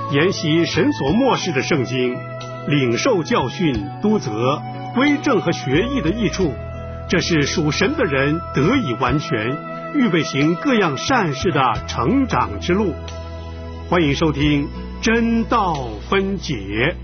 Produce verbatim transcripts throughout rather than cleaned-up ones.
研习神所默示的圣经，领受教训、督责、归正和学艺的益处，这是属神的人得以完全，预备行各样善事的成长之路。欢迎收听真道分解。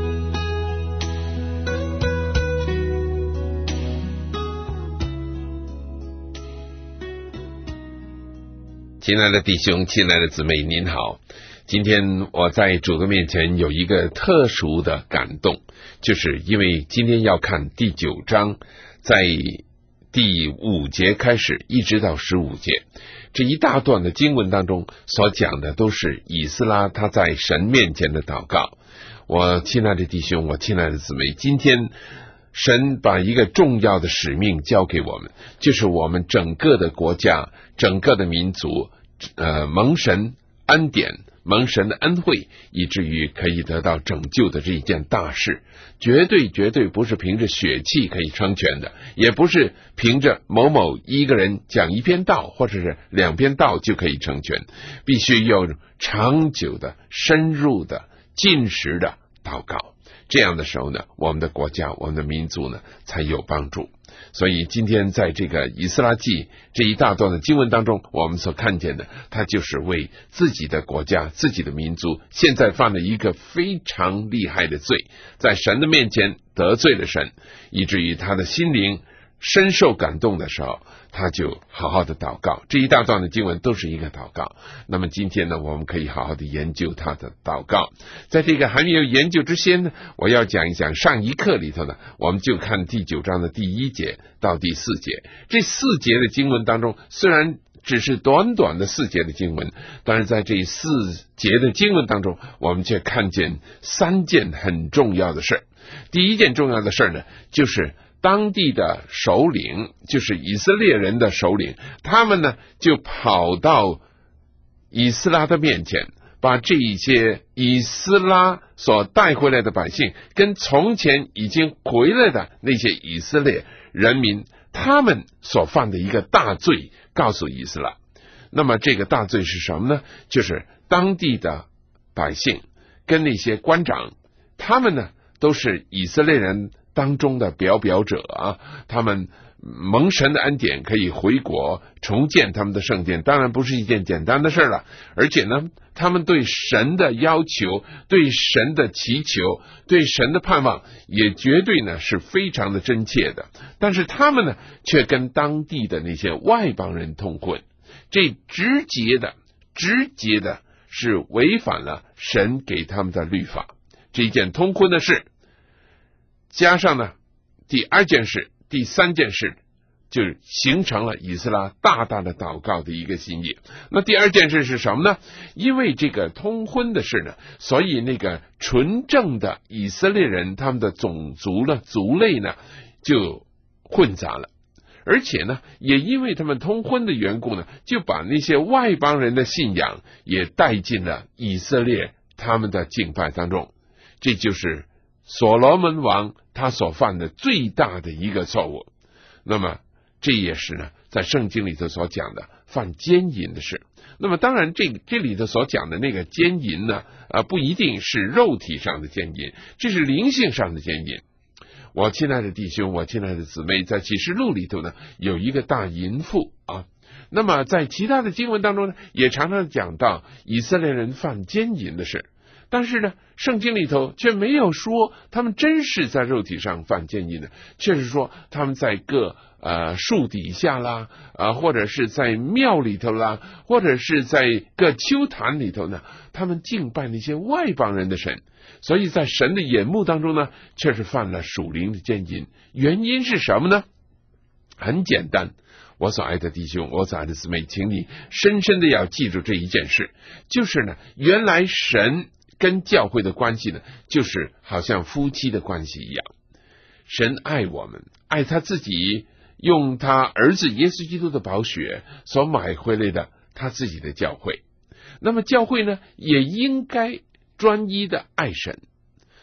亲爱的弟兄，亲爱的姊妹，您好。今天我在主的面前有一个特殊的感动，就是因为今天要看第九章，在第五节开始一直到十五节，这一大段的经文当中所讲的都是以斯拉他在神面前的祷告。我亲爱的弟兄，我亲爱的姊妹，今天神把一个重要的使命交给我们，就是我们整个的国家，整个的民族呃，蒙神恩典，蒙神的恩惠，以至于可以得到拯救的这一件大事，绝对绝对不是凭着血气可以成全的，也不是凭着某某一个人讲一篇道或者是两篇道就可以成全，必须有长久的、深入的、进食的祷告。这样的时候呢，我们的国家，我们的民族呢，才有帮助。所以今天在这个以斯拉记这一大段的经文当中，我们所看见的，他就是为自己的国家、自己的民族现在犯了一个非常厉害的罪，在神的面前得罪了神，以至于他的心灵深受感动的时候，他就好好的祷告。这一大段的经文都是一个祷告。那么今天呢，我们可以好好的研究他的祷告。在这个还没有研究之前呢，我要讲一讲上一课里头呢，我们就看第九章的第一节到第四节。这四节的经文当中，虽然只是短短的四节的经文，但是在这四节的经文当中，我们却看见三件很重要的事。第一件重要的事呢，就是当地的首领，就是以色列人的首领，他们呢就跑到以斯拉的面前，把这一些以斯拉所带回来的百姓，跟从前已经回来的那些以色列人民，他们所犯的一个大罪告诉以斯拉。那么这个大罪是什么呢？就是当地的百姓跟那些官长，他们呢都是以色列人当中的表表者啊，他们蒙神的恩典可以回国重建他们的圣殿，当然不是一件简单的事了，而且呢，他们对神的要求、对神的祈求、对神的盼望也绝对呢是非常的真切的，但是他们呢却跟当地的那些外邦人通婚，这直接的直接的是违反了神给他们的律法。这一件通婚的事加上呢第二件事、第三件事，就形成了以斯拉大大的祷告的一个心意。那第二件事是什么呢？因为这个通婚的事呢，所以那个纯正的以色列人，他们的种族呢、族类呢就混杂了，而且呢也因为他们通婚的缘故呢，就把那些外邦人的信仰也带进了以色列他们的敬拜当中。这就是所罗门王他所犯的最大的一个错误。那么这也是呢在圣经里头所讲的犯奸淫的事。那么当然这这里头所讲的那个奸淫呢，呃，不一定是肉体上的奸淫，这是灵性上的奸淫。我亲爱的弟兄，我亲爱的姊妹，在启示录里头呢有一个大淫妇啊。那么在其他的经文当中呢，也常常讲到以色列人犯奸淫的事。但是呢，圣经里头却没有说他们真是在肉体上犯奸淫的，却是说他们在各呃树底下啦，啊、呃、或者是在庙里头啦，或者是在各丘坛里头呢，他们敬拜那些外邦人的神，所以在神的眼目当中呢，却是犯了属灵的奸淫。原因是什么呢？很简单，我所爱的弟兄，我所爱的姊妹，请你深深的要记住这一件事，就是呢，原来神跟教会的关系呢，就是好像夫妻的关系一样。神爱我们，爱他自己用他儿子耶稣基督的宝血所买回来的他自己的教会。那么教会呢，也应该专一的爱神。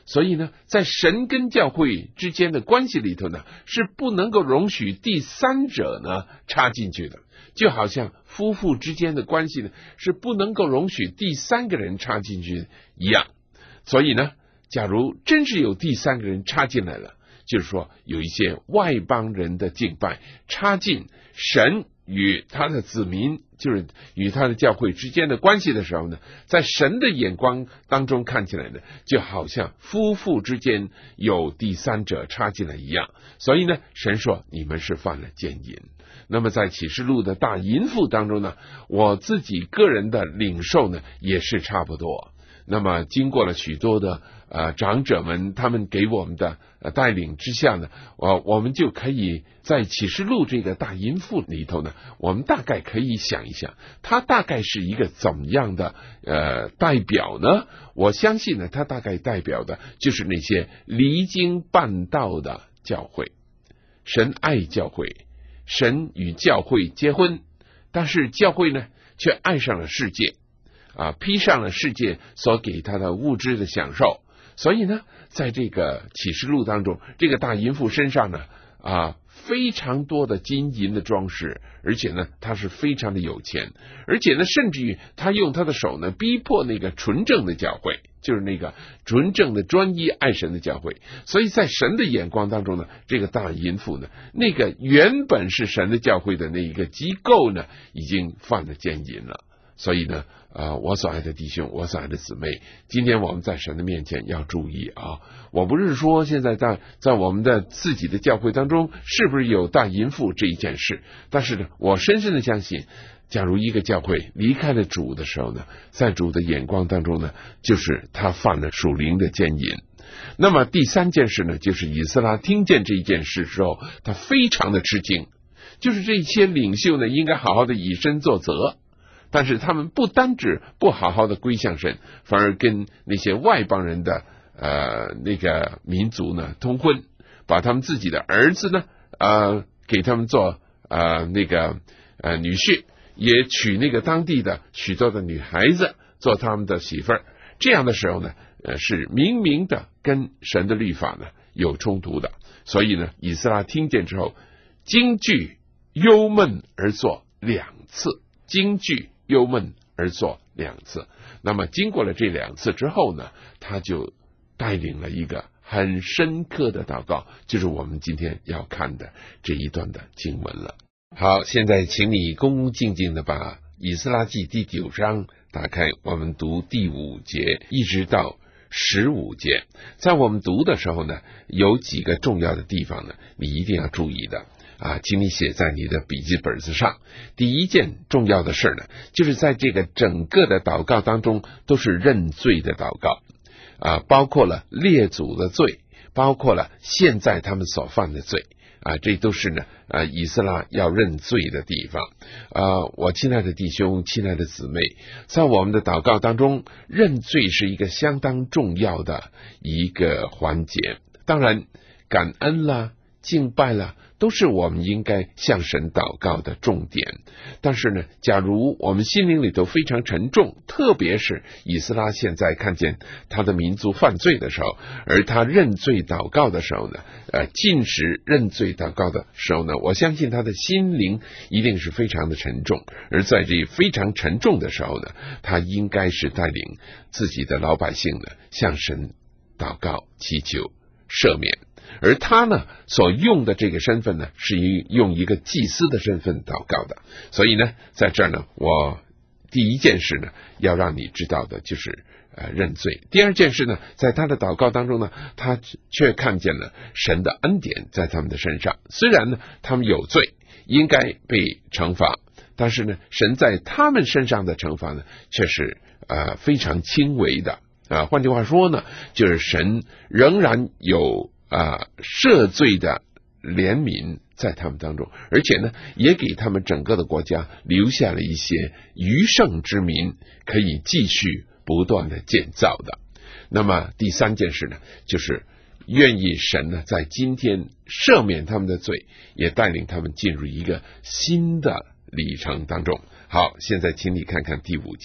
所以呢，在神跟教会之间的关系里头呢，是不能够容许第三者呢插进去的，就好像夫妇之间的关系呢，是不能够容许第三个人插进去一样。所以呢，假如真是有第三个人插进来了，就是说有一些外邦人的敬拜插进神与他的子民，就是与他的教会之间的关系的时候呢，在神的眼光当中看起来呢，就好像夫妇之间有第三者插进来一样。所以呢，神说你们是犯了奸淫。那么在启示录的大淫妇当中呢，我自己个人的领受呢也是差不多。那么经过了许多的呃长者们他们给我们的呃带领之下呢，我我们就可以在启示录这个大淫妇里头呢，我们大概可以想一想，它大概是一个怎么样的呃代表呢？我相信呢，它大概代表的就是那些离经叛道的教会。神爱教会，神与教会结婚，但是教会呢却爱上了世界啊，披上了世界所给他的物质的享受。所以呢，在这个启示录当中，这个大淫妇身上呢啊非常多的金银的装饰，而且呢他是非常的有钱，而且呢甚至于他用他的手呢逼迫那个纯正的教会，就是那个纯正的专一爱神的教会。所以在神的眼光当中呢，这个大淫妇呢，那个原本是神的教会的那一个机构呢，已经犯了奸淫了。所以呢，呃，我所爱的弟兄，我所爱的姊妹，今天我们在神的面前要注意啊！我不是说现在在在我们的自己的教会当中是不是有大淫妇这一件事，但是呢，我深深的相信，假如一个教会离开了主的时候呢，在主的眼光当中呢，就是他犯了属灵的奸淫。那么第三件事呢，就是以斯拉听见这一件事之后，他非常的吃惊，就是这些领袖呢，应该好好的以身作则。但是他们不单止不好好的归向神，反而跟那些外邦人的呃那个民族呢通婚，把他们自己的儿子呢呃给他们做呃那个呃女婿，也娶那个当地的许多的女孩子做他们的媳妇儿。这样的时候呢，呃是明明的跟神的律法呢有冲突的。所以呢，以斯拉听见之后，惊惧忧闷而作两次，惊惧忧闷而作两次。那么经过了这两次之后呢，他就带领了一个很深刻的祷告，就是我们今天要看的这一段的经文了。好，现在请你恭恭敬敬的把以斯拉记第九章打开，我们读第五节一直到十五节。在我们读的时候呢，有几个重要的地方呢，你一定要注意的啊，请你写在你的笔记本子上。第一件重要的事呢，就是在这个整个的祷告当中，都是认罪的祷告啊，包括了列祖的罪，包括了现在他们所犯的罪啊，这都是呢啊以斯拉要认罪的地方啊。我亲爱的弟兄，亲爱的姊妹，在我们的祷告当中，认罪是一个相当重要的一个环节。当然，感恩啦，敬拜啦，都是我们应该向神祷告的重点。但是呢，假如我们心灵里头非常沉重，特别是以斯拉现在看见他的民族犯罪的时候，而他认罪祷告的时候呢，呃，禁食认罪祷告的时候呢，我相信他的心灵一定是非常的沉重。而在这非常沉重的时候呢，他应该是带领自己的老百姓呢，向神祷告祈求赦免。而他呢所用的这个身份呢，是用一个祭司的身份祷告的。所以呢，在这儿呢，我第一件事呢要让你知道的就是呃认罪。第二件事呢，在他的祷告当中呢，他却看见了神的恩典在他们的身上。虽然呢他们有罪，应该被惩罚，但是呢神在他们身上的惩罚呢却是呃非常轻微的啊。换句话说呢，就是神仍然有啊，赦罪的怜悯在他们当中，而且呢，也给他们整个的国家留下了一些余剩之民，可以继续不断的建造的。那么第三件事呢，就是愿意神呢在今天赦免他们的罪，也带领他们进入一个新的里程当中。好，现在请你看看第五节。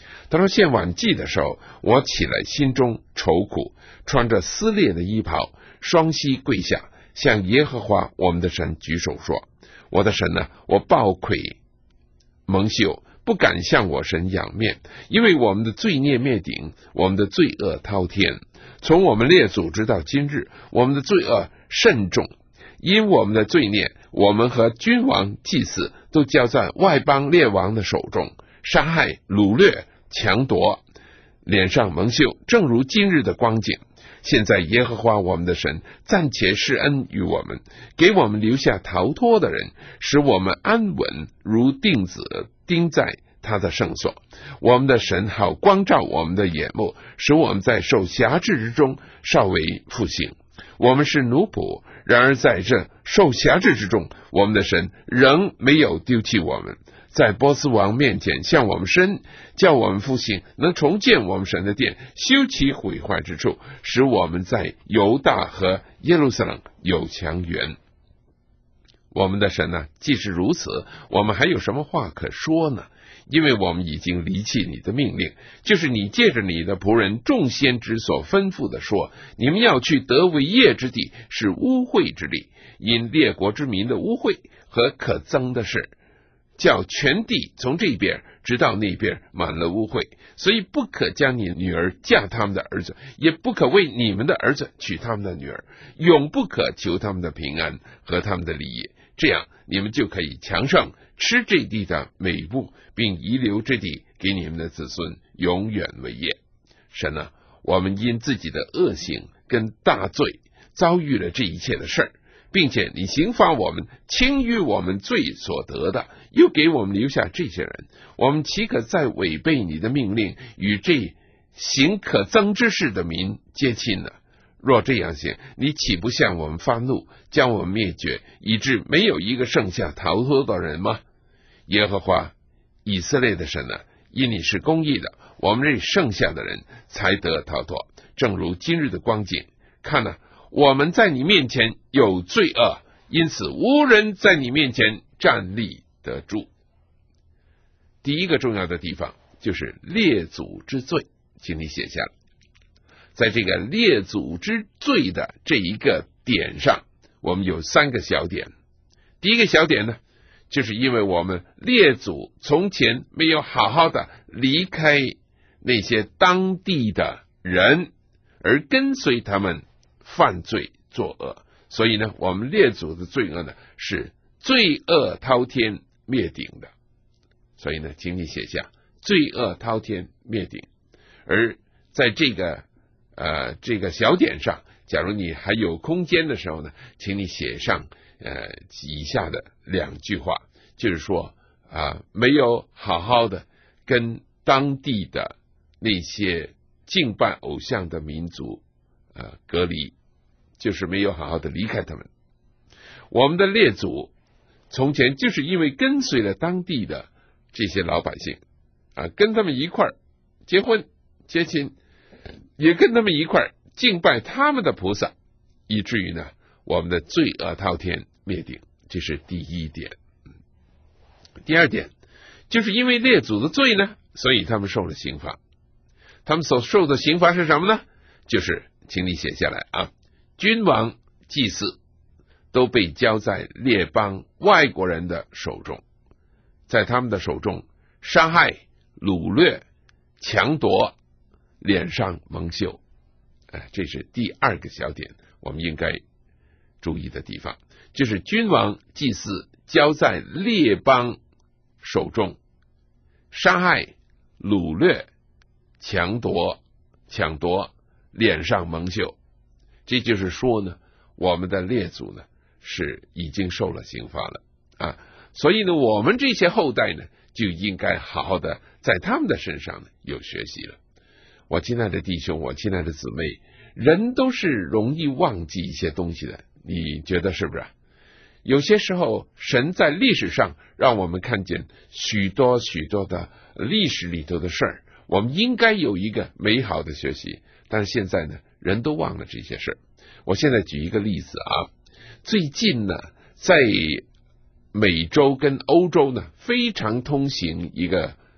他说献晚祭的时候，我起来心中愁苦，穿着撕裂的衣袍，双膝跪下，向耶和华我们的神举手说，我的神呢，我抱愧蒙羞，不敢向我神仰面，因为我们的罪孽灭顶，我们的罪恶滔天，从我们列祖直到今日，我们的罪恶甚重，因我们的罪孽，我们和君王祭司都交在外邦列王的手中，杀害掳掠强夺，脸上蒙羞，正如今日的光景。现在耶和华我们的神暂且施恩于我们，给我们留下逃脱的人，使我们安稳如钉子钉在他的圣所。我们的神好光照我们的眼目，使我们在受辖制之中稍微复兴。我们是奴仆，然而在这受辖制之中，我们的神仍没有丢弃我们，在波斯王面前向我们伸，叫我们复兴，能重建我们神的殿，修其毁坏之处，使我们在犹大和耶路撒冷有强援。我们的神呢，既是如此，我们还有什么话可说呢？因为我们已经离弃你的命令，就是你借着你的仆人众先知所吩咐的说，你们要去得为业之地，是污秽之地，因列国之民的污秽和可憎的事，叫全地从这边直到那边满了污秽，所以不可将你女儿嫁他们的儿子，也不可为你们的儿子娶他们的女儿，永不可求他们的平安和他们的利益，这样你们就可以强盛，吃这地的美物，并遗留这地给你们的子孙，永远为业。神啊，我们因自己的恶行跟大罪遭遇了这一切的事儿，并且你刑罚我们，轻于我们罪所得的，又给我们留下这些人，我们岂可再违背你的命令，与这行可憎之事的民接亲呢？若这样行，你岂不向我们发怒，将我们灭绝，以致没有一个剩下逃脱的人吗？耶和华以色列的神啊，因你是公义的，我们这剩下的人才得逃脱。正如今日的光景，看啊，我们在你面前有罪恶，因此无人在你面前站立得住。第一个重要的地方就是列祖之罪，请你写下来。在这个列祖之罪的这一个点上，我们有三个小点。第一个小点呢，就是因为我们列祖从前没有好好的离开那些当地的人，而跟随他们犯罪作恶，所以呢，我们列祖的罪恶呢是罪恶滔天灭顶的。所以呢，请你写下罪恶滔天灭顶。而在这个呃这个小点上，假如你还有空间的时候呢，请你写上呃以下的两句话，就是说啊、呃，没有好好的跟当地的那些敬拜偶像的民族呃隔离，就是没有好好的离开他们。我们的列祖从前就是因为跟随了当地的这些老百姓啊，跟他们一块儿结婚结亲，也跟他们一块儿敬拜他们的菩萨，以至于呢，我们的罪恶滔天灭顶。这是第一点。第二点，就是因为列祖的罪呢，所以他们受了刑罚。他们所受的刑罚是什么呢？就是请你写下来啊，君王祭司都被交在列邦外国人的手中，在他们的手中杀害、掳掠、强夺，脸上蒙羞。哎，这是第二个小点，我们应该注意的地方，就是君王祭司交在列邦手中，杀害、掳掠、强夺、抢夺，脸上蒙羞。这就是说呢，我们的列祖呢是已经受了刑罚了啊，所以呢，我们这些后代呢就应该好好的在他们的身上呢有学习了。我亲爱的弟兄，我亲爱的姊妹，人都是容易忘记一些东西的，你觉得是不是？有些时候神在历史上让我们看见许多许多的历史里头的事儿，我们应该有一个美好的学习，但是现在呢，人都忘了这些事儿。我现在举一个例子啊，最近呢，在美洲跟欧洲呢非常通行一个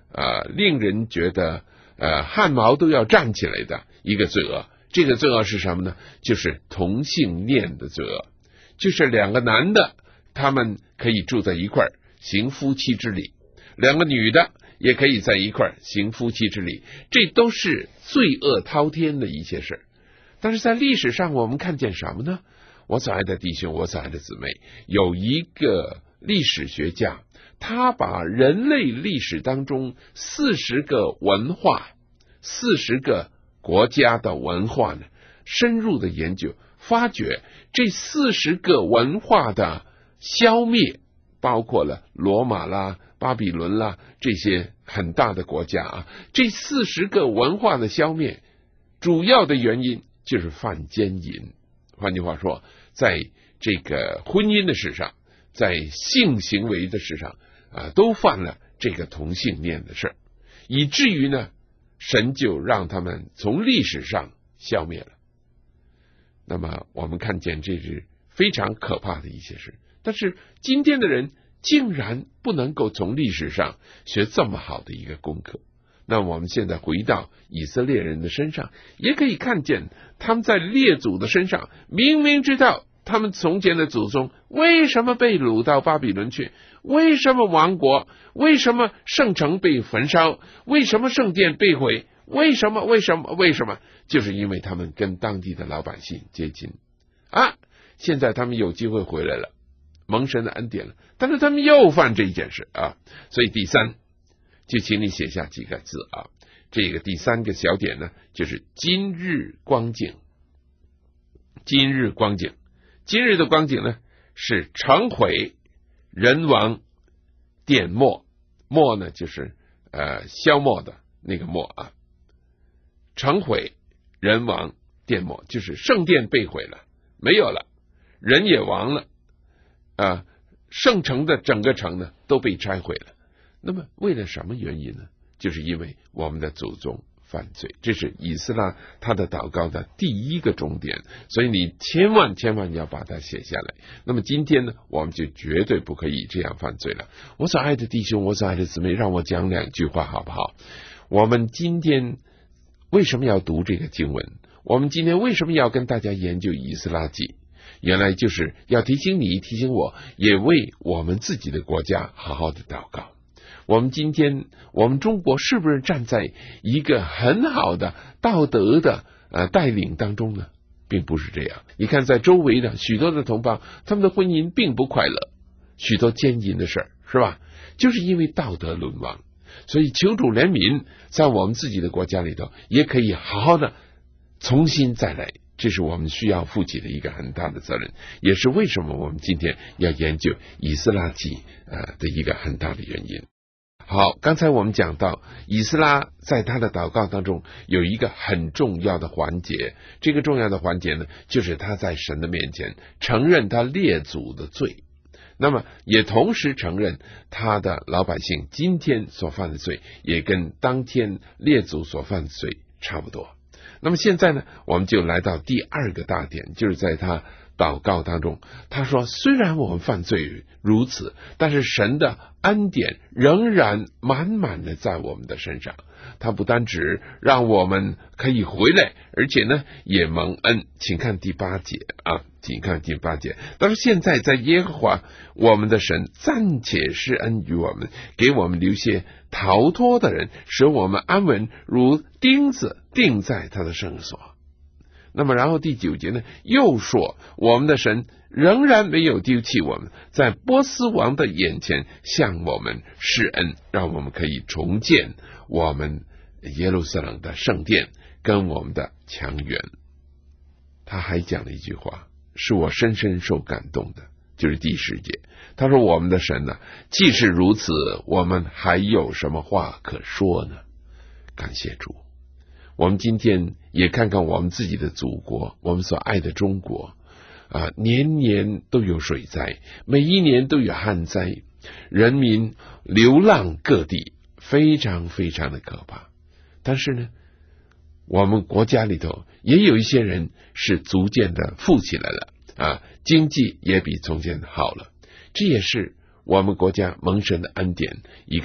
呃令人觉得呃汗毛都要站起来的一个罪恶。这个罪恶是什么呢？就是同性恋的罪恶，就是两个男的他们可以住在一块儿行夫妻之礼，两个女的也可以在一块儿行夫妻之礼，这都是罪恶滔天的一些事。但是在历史上我们看见什么呢？我所爱的弟兄，我所爱的姊妹，有一个历史学家，他把人类历史当中四十个文化四十个国家的文化呢，深入的研究，发觉这四十个文化的消灭，包括了罗马啦、巴比伦啦这些很大的国家啊，这四十个文化的消灭，主要的原因就是犯奸淫。换句话说，在这个婚姻的事上，在性行为的事上啊，都犯了这个同性恋的事，以至于呢，神就让他们从历史上消灭了。那么我们看见这是非常可怕的一些事，但是今天的人竟然不能够从历史上学这么好的一个功课。那我们现在回到以色列人的身上，也可以看见他们在列祖的身上，明明知道他们从前的祖宗为什么被掳到巴比伦去，为什么亡国，为什么圣城被焚烧，为什么圣殿被毁，为什么为什么为什么就是因为他们跟当地的老百姓接近啊！现在他们有机会回来了，蒙神的恩典了，但是他们又犯这一件事啊！所以第三，就请你写下几个字啊。这个第三个小点呢，就是今日光景。今日光景，今日的光景呢，是城毁、人亡、典没。没呢，就是呃消没的那个没啊。城毁、人亡、典没，就是圣殿被毁了，没有了，人也亡了啊，圣城的整个城呢都被拆毁了。那么为了什么原因呢？就是因为我们的祖宗犯罪，这是以斯拉他的祷告的第一个重点，所以你千万千万要把它写下来。那么今天呢，我们就绝对不可以这样犯罪了。我所爱的弟兄，我所爱的姊妹，让我讲两句话好不好？我们今天为什么要读这个经文？我们今天为什么要跟大家研究以斯拉记？原来就是要提醒你，提醒我，也为我们自己的国家好好的祷告。我们今天，我们中国是不是站在一个很好的道德的呃带领当中呢？并不是这样。你看，在周围的许多的同胞，他们的婚姻并不快乐，许多奸淫的事儿，是吧？就是因为道德沦亡。所以求主怜悯，在我们自己的国家里头，也可以好好的重新再来。这是我们需要负起的一个很大的责任，也是为什么我们今天要研究以斯拉记呃的一个很大的原因。好，刚才我们讲到以斯拉在他的祷告当中有一个很重要的环节，这个重要的环节呢，就是他在神的面前承认他列祖的罪，那么也同时承认他的老百姓今天所犯的罪也跟当天列祖所犯的罪差不多。那么现在呢，我们就来到第二个大点，就是在他祷告当中，他说虽然我们犯罪如此，但是神的恩典仍然满满的在我们的身上。他不单只让我们可以回来，而且呢也蒙恩。请看第八节啊，请看第八节。但是现在在耶和华我们的神暂且施恩于我们，给我们留些逃脱的人，使我们安稳如钉子钉在他的圣所。那么然后第九节呢，又说我们的神仍然没有丢弃我们，在波斯王的眼前向我们施恩，让我们可以重建我们耶路撒冷的圣殿跟我们的墙垣。他还讲了一句话，是我深深受感动的，就是第十节，他说我们的神呢，既是如此，我们还有什么话可说呢？感谢主。我们今天也看看我们自己的祖国，我们所爱的中国啊，年年都有水灾，每一年都有旱灾，人民流浪各地，非常非常的可怕。但是呢，我们国家里头也有一些人是逐渐的富起来了啊，经济也比从前好了，这也是我们国家蒙神的恩典一个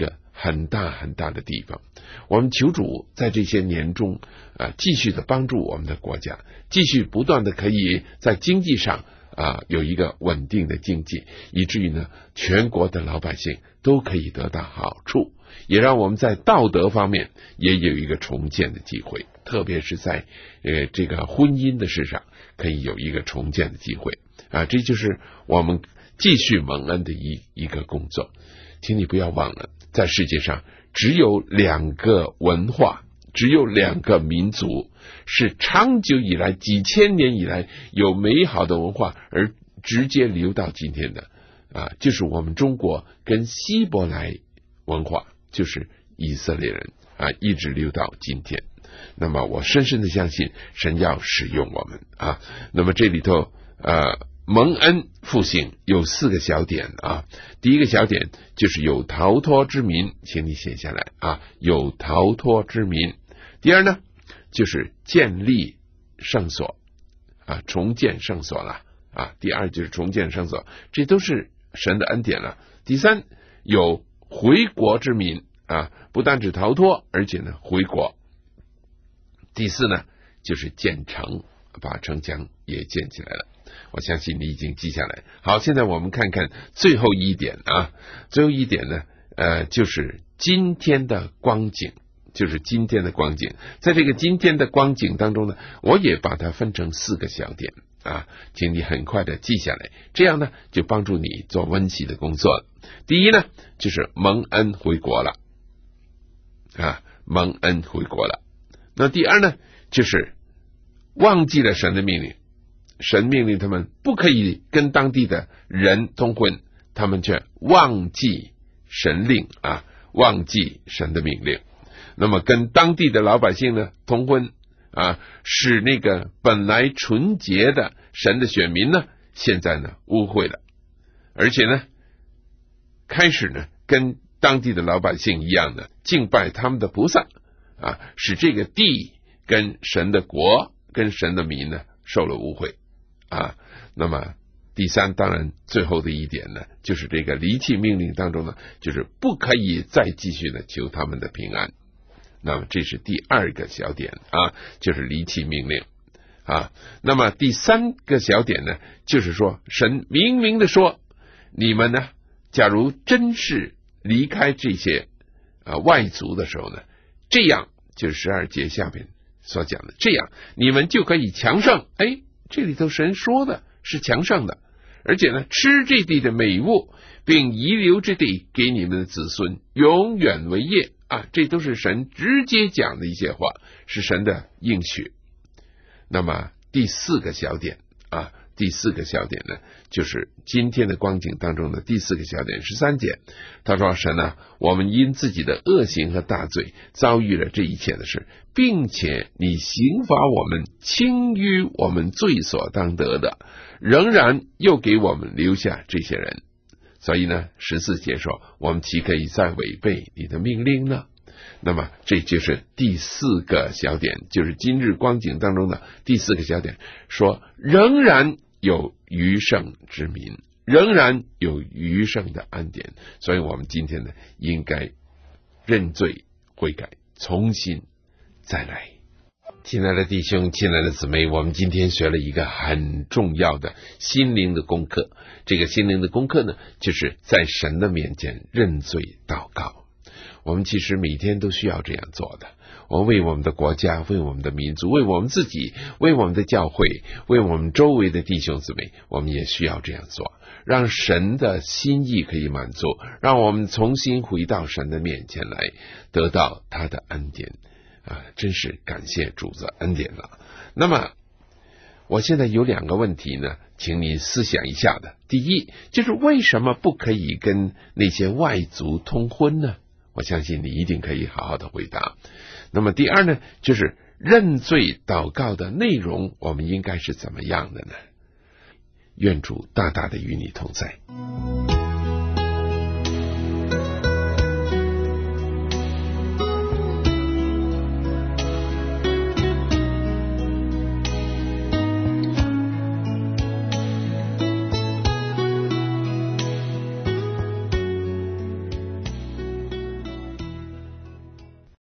很大很大的地方。我们求主在这些年中啊，继续的帮助我们的国家，继续不断的可以在经济上啊有一个稳定的经济，以至于呢全国的老百姓都可以得到好处，也让我们在道德方面也有一个重建的机会，特别是在呃这个婚姻的事上可以有一个重建的机会啊，这就是我们继续蒙恩的一一个工作。请你不要忘了，在世界上只有两个文化，只有两个民族是长久以来几千年以来有美好的文化而直接流到今天的啊，就是我们中国跟希伯来文化，就是以色列人啊，一直流到今天。那么我深深的相信神要使用我们啊。那么这里头呃蒙恩复兴有四个小点啊。第一个小点就是有逃脱之民，请你写下来啊，有逃脱之民。第二呢就是建立圣所啊，重建圣所了啊。第二就是重建圣所，这都是神的恩典了。第三有回国之民啊，不但只逃脱，而且呢回国。第四呢就是建城，把城墙也建起来了。我相信你已经记下来。好，现在我们看看最后一点啊，最后一点呢，呃，就是今天的光景，就是今天的光景。在这个今天的光景当中呢，我也把它分成四个小点啊，请你很快的记下来，这样呢就帮助你做温习的工作。第一呢，就是蒙恩回国了啊，蒙恩回国了。那第二呢，就是忘记了神的命令。神命令他们不可以跟当地的人通婚，他们却忘记神令啊，忘记神的命令。那么跟当地的老百姓呢通婚啊，使那个本来纯洁的神的选民呢，现在呢污秽了，而且呢开始呢跟当地的老百姓一样的敬拜他们的菩萨啊，使这个地跟神的国跟神的民呢受了污秽啊。那么第三，当然最后的一点呢，就是这个离弃命令当中呢，就是不可以再继续的求他们的平安。那么这是第二个小点啊，就是离弃命令啊。那么第三个小点呢，就是说神明明的说，你们呢假如真是离开这些啊外族的时候呢，这样就是十二节下面所讲的，这样你们就可以强盛。哎，这里头神说的是强盛的，而且呢吃这地的美物，并遗留这地给你们的子孙永远为业啊，这都是神直接讲的一些话，是神的应许。那么第四个小点啊，第四个小点呢，就是今天的光景当中的第四个小点十三节，他说神啊，我们因自己的恶行和大罪遭遇了这一切的事，并且你刑罚我们轻于我们罪所当得的，仍然又给我们留下这些人。所以呢十四节说，我们岂可以再违背你的命令呢？那么这就是第四个小点，就是今日光景当中的第四个小点，说仍然有余剩之民，仍然有余剩的恩典。所以我们今天呢应该认罪悔改，重新再来。亲爱的弟兄，亲爱的姊妹，我们今天学了一个很重要的心灵的功课。这个心灵的功课呢，就是在神的面前认罪祷告。我们其实每天都需要这样做的，我们为我们的国家，为我们的民族，为我们自己，为我们的教会，为我们周围的弟兄姊妹，我们也需要这样做，让神的心意可以满足，让我们重新回到神的面前来，得到他的恩典啊！真是感谢主的恩典了。那么我现在有两个问题呢，请你思想一下的。第一，就是为什么不可以跟那些外族通婚呢？我相信你一定可以好好的回答。那么第二呢，就是认罪祷告的内容，我们应该是怎么样的呢？愿主大大的与你同在。